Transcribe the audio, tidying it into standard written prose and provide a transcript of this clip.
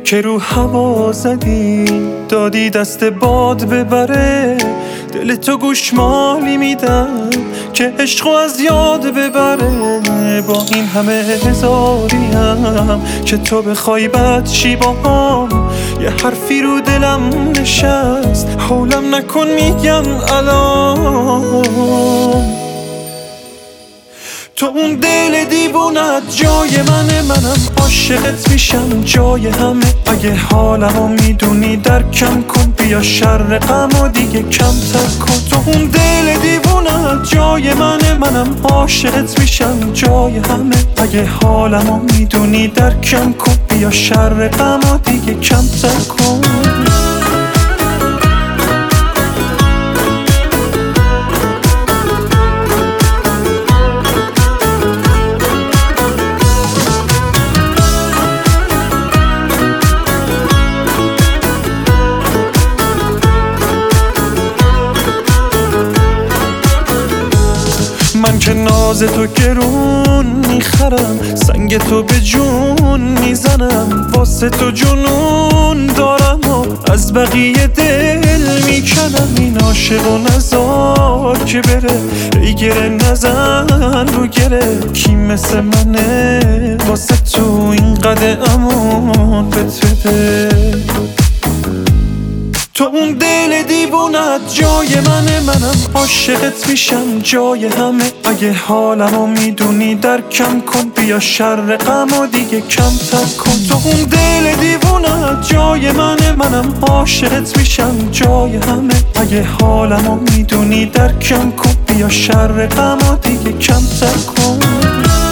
که رو هوا زدی دادی دست باد ببره، دل تو گوشمالی میدم که عشقو از یاد ببره. با این همه هزاریم که تو بخوای بد چی باهام، یه حرفی رو دلم نشست حولم نکن میگم الان. تو اون دل دیوونت جای منم عاشقت میشم جای همه. اگه حالمو میدونی درکم کن، بیا شر غمو دیگه کمتر کن. تو اون دل دیوونت جای منم عاشقت میشم جای همه. اگه حالمو میدونی درکم کن، بیا شر غمو دیگه کمتر کن. من که ناز تو گرون میخرم، سنگ تو به جون میزنم، واسه تو جنون دارم و از بقیه دل میکنم. این عاشق و نزار که بره، ای گره نزن رو گره. کی مثل منه واسه تو اینقدر امان بده. تو اون دل دیوونت جای منم عاشقت میشم جای همه. اگه حالمو میدونی درکم کن، بیا شر غمو دیگه کمتر کن. تو اون دل دیوونت جای منم عاشقت میشم جای همه. اگه حالمو میدونی درکم کن، بیا شر غمو دیگه کمتر کن.